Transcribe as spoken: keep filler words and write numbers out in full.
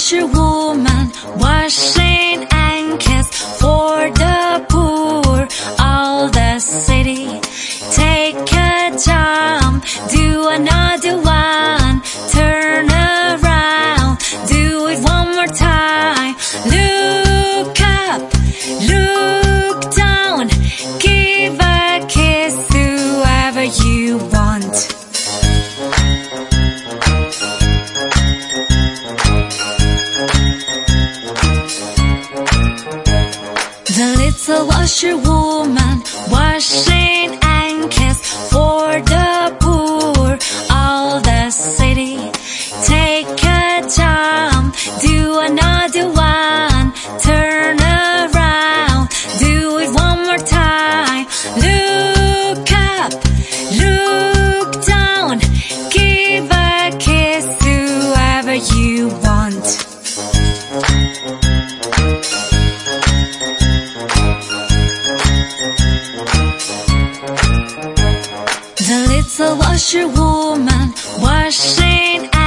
washerwoman, washing and kiss for the poor. All the city, take a jump, do another one, turn around, do it one more time. Look up, look down, give a kiss to whoever you want. The little washerwoman, washing and kiss for the poor. All the city, take a jump, do another one, turn around, do it one more time. Look up, look down, give a kiss to whoever you want. The little washerwoman, washing